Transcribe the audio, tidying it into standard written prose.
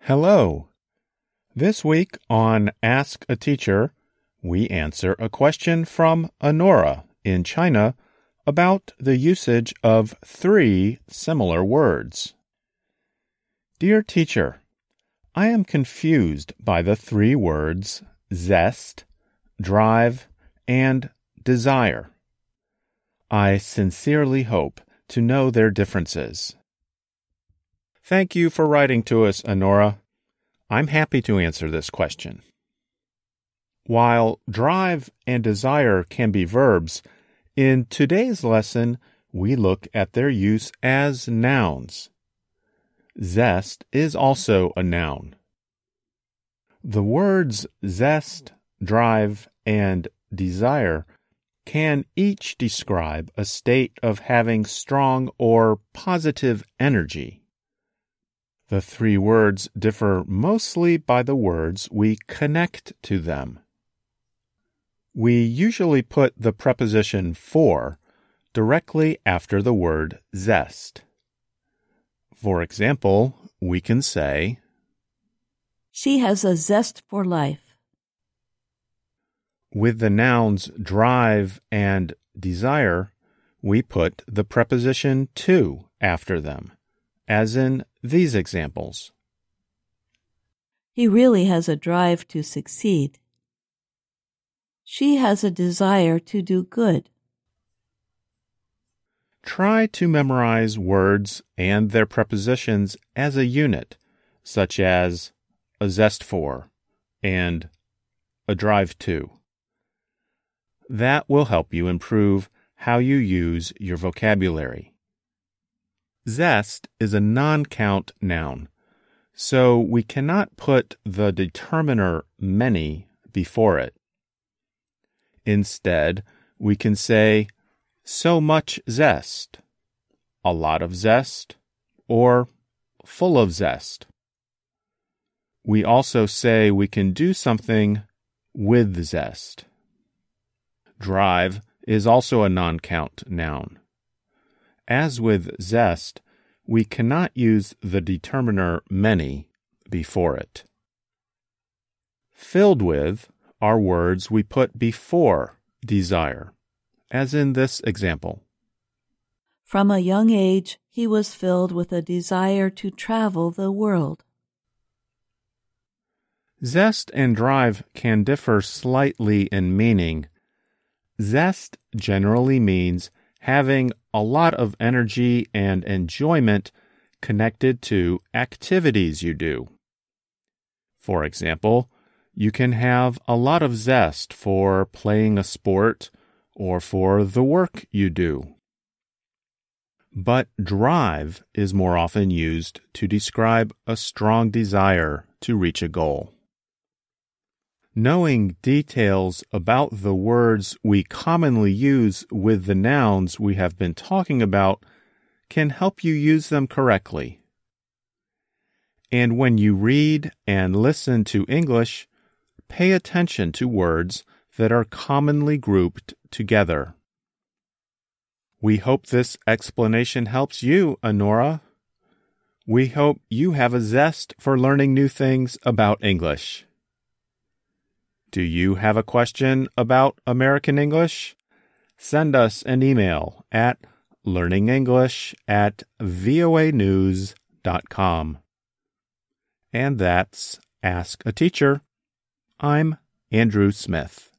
Hello. This week on Ask a Teacher, we answer a question from Honora in China about the usage of three similar words. Dear teacher, I am confused by the three words zest, drive, and desire. I sincerely hope to know their differences. Thank you for writing to us, Honora. I'm happy to answer this question. While drive and desire can be verbs, in today's lesson, we look at their use as nouns. Zest is also a noun. The words zest, drive, and desire can each describe a state of having strong or positive energy. The three words differ mostly by the words we connect to them. We usually put the preposition for directly after the word zest. For example, we can say, She has a zest for life. With the nouns drive and desire, we put the preposition to after them, as in these examples. He really has a drive to succeed. She has a desire to do good. Try to memorize words and their prepositions as a unit, such as a zest for and a drive to. That will help you improve how you use your vocabulary. Zest is a non-count noun, so we cannot put the determiner many before it. Instead, we can say, so much zest, a lot of zest, or full of zest. We also say we can do something with zest. Drive is also a non-count noun. As with zest, we cannot use the determiner many before it. Filled with are words we put before desire, as in this example. From a young age, he was filled with a desire to travel the world. Zest and drive can differ slightly in meaning. Zest generally means having a lot of energy and enjoyment connected to activities you do. For example, you can have a lot of zest for playing a sport or for the work you do. But drive is more often used to describe a strong desire to reach a goal. Knowing details about the words we commonly use with the nouns we have been talking about can help you use them correctly. And when you read and listen to English, pay attention to words that are commonly grouped together. We hope this explanation helps you, Honora. We hope you have a zest for learning new things about English. Do you have a question about American English? Send us an email at learningenglish@voanews.com. And that's Ask a Teacher. I'm Andrew Smith.